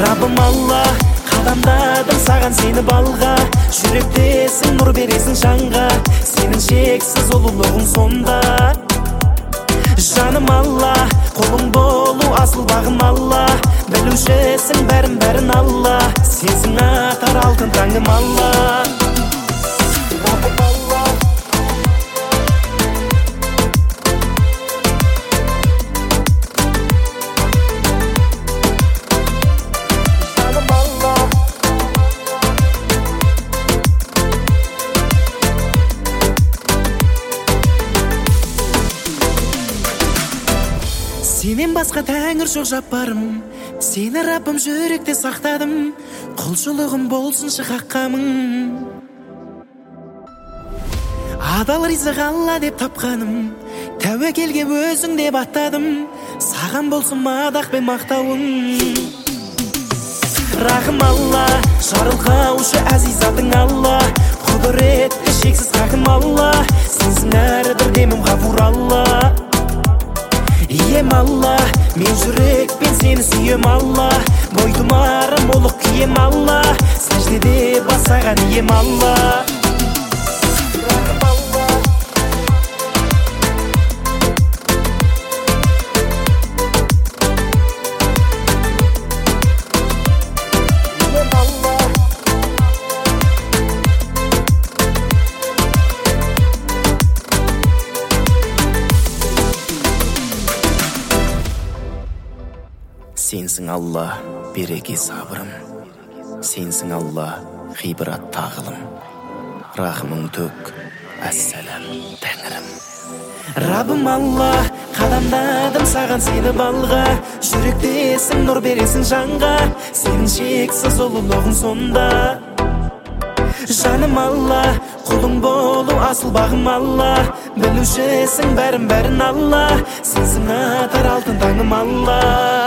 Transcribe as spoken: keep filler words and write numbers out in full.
Раббым Алла, қадамдадым саған сені балға, жүректесің нұр бересің жанға, сенің шексіз ұлылығың сонда. Жаным Алла, қолың болу асыл бағым Алла, білушісің бәрін бәрін Алла, сенсің атар алтын таңым Алла. Сенен басқа тәңір жоқ жаппарым, сені Раббым жүректе сақтадым, құлшылығым болсыншы хаққамың. Адал ризық Алла деп тапқаным, тәуекелге өзің деп аттадым, саған болсын мадақ пен мақтауың. Рахым Алла, жарылқаушы әзизатың Алла, құдіретті шексіз хакім Алла, сенсің әрбір демім ғафур Алла. Ием Алла, мен жүрекпен сені сүйем Алла, бойтұмарым ұлық кием Алла, сәждеде басаған ием Алла. Сенсің Алла, береке сабырым, сенсің Алла, ғибрат тағылым, рахымың төк, әссәләм тәңірім. Раббым Алла, қадамдадым саған сені балға, жүректесің нұр бересің жанға, сенің шексіз ұлылығың сонда. Жаным Алла, құлың болу асыл бағым Алла, білушісің бәрін бәрін Алла, сенсің атар алтын таңым Алла.